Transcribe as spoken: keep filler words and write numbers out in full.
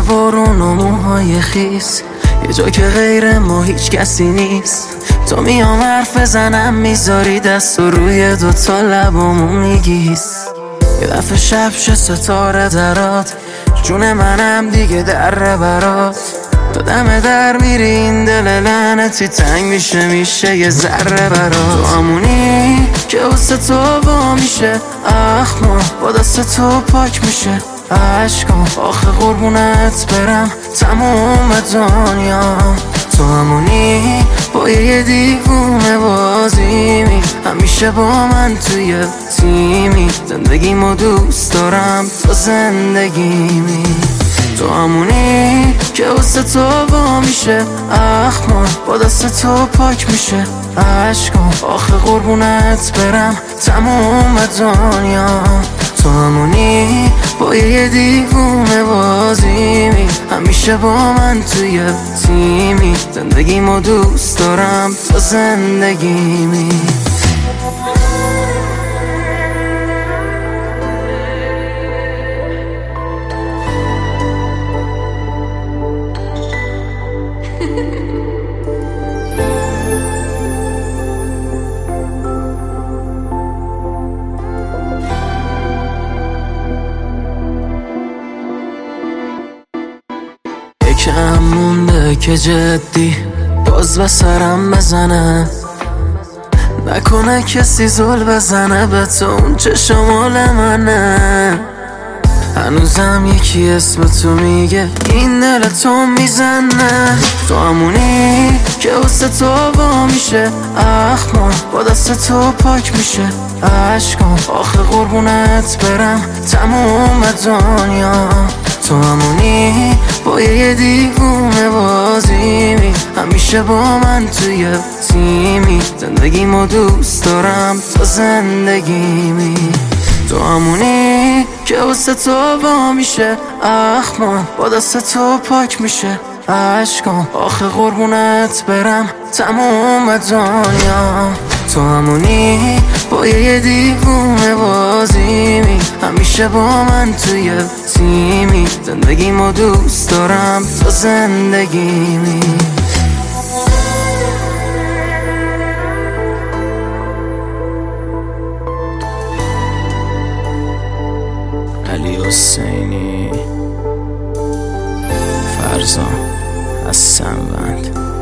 بارون و موهای خیس، یه جا که غیر ما هیچ کسی نیست. تو میام حرف بزنم میذاری دست و روی دوتا لبامو میگیس. یه دفعه شب شه ستاره درات، جون منم دیگه در برات. تا دم در میری این دل لعنتی تنگ میشه میشه یه ذره برات. تو همونی که واسه تو وا میشه اخما، با دست تو پاک میشه عشقام. آخه قربونت برم تموم دنیا. تو همونی با یه دیوونه بازیمی، همیشه با من توی تیمی. زندگیمو دوست دارم تو زندگیمی. تو همونی که واسه تو وا میشه اخما، با دست تو پاک میشه عشقام. آخه قربونت برم تموم دنیا. تو همونی با یه دیوونه بازیمی، همیشه با من توی تیمی. زندگیمو دوست دارم تو زندگیمی. یکم مونده که جدی باز به سرم بزنه، نکنه کسی زل بزنه به تو اون چه مال منه. هنوزم یکی اسم تو میگه این دل تو میزنه. تو همونی که واسه تو وا میشه اخما، با دست تو پاک میشه عشقام. آخه قربونت برم تموم دنیا. تو همونی با یه دیوونه بازیمی، همیشه با من توی تیمی. زندگیمو دوست دارم تو زندگیمی. تو همونی که واسه تو وا میشه اخما، با دست تو پاک میشه عشقام. آخه قربونت برم تموم دنیا. تو همونی با یه دیوونه بازیمی، همیشه با من توی تیمی. زندگیمو دوست دارم تو زندگیمی. علی حسینی، فرزان از سنوند.